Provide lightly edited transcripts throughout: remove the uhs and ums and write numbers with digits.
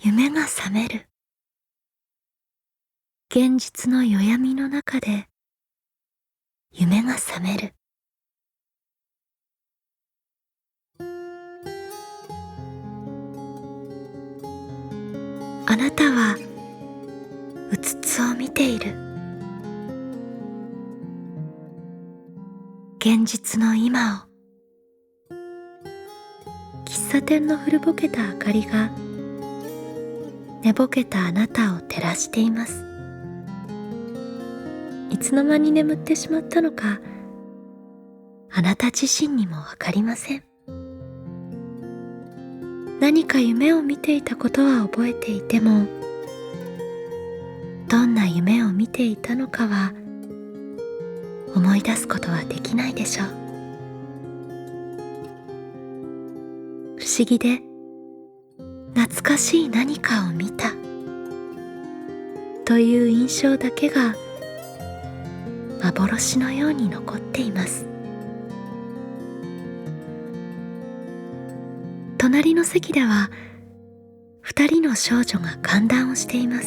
夢が覚める。現実の夜闇の中で夢が覚める。あなたはうつつを見ている。現実の今を。喫茶店の古ぼけた明かりが寝ぼけたあなたを照らしています。いつの間に眠ってしまったのか、あなた自身にもわかりません。何か夢を見ていたことは覚えていても、どんな夢を見ていたのかは思い出すことはできないでしょう。不思議で懐かしい何かを見たという印象だけが幻のように残っています。隣の席では二人の少女が歓談をしています。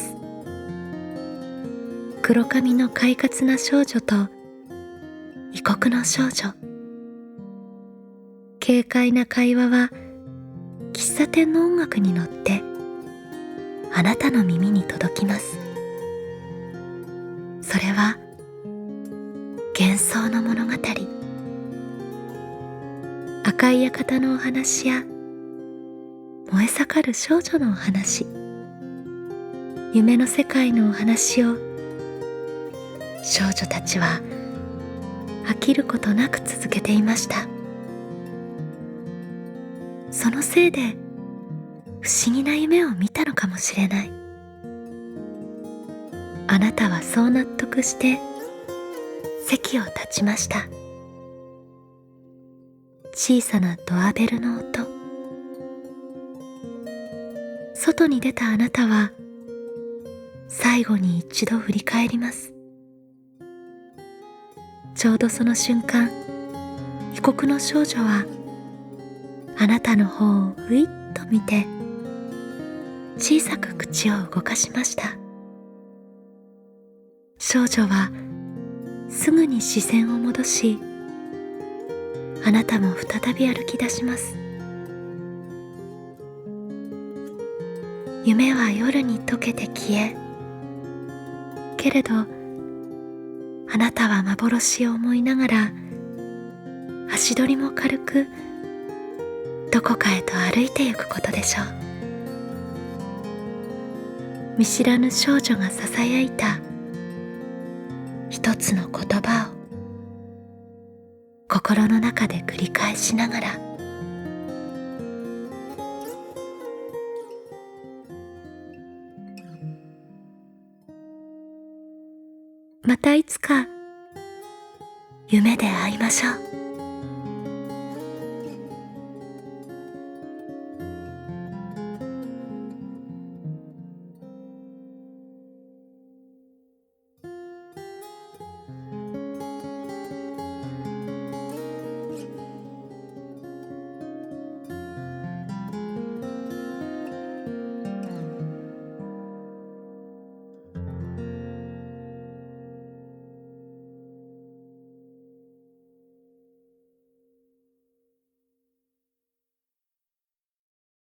黒髪の快活な少女と異国の少女。軽快な会話は喫茶店の音楽に乗ってあなたの耳に届きます。それは幻想の物語。赤い館のお話や燃え盛る少女のお話、夢の世界のお話を少女たちは飽きることなく続けていました。そのせいで不思議な夢を見たのかもしれない。あなたはそう納得して席を立ちました。小さなドアベルの音。外に出たあなたは最後に一度振り返ります。ちょうどその瞬間、異国の少女はあなたの方をふいっと見て小さく口を動かしました。少女はすぐに視線を戻し、あなたも再び歩き出します。夢は夜に溶けて消え、けれどあなたは幻を思いながら足取りも軽くどこかへと歩いてゆくことでしょう。見知らぬ少女がささやいた一つの言葉を心の中で繰り返しながら、またいつか夢で会いましょう。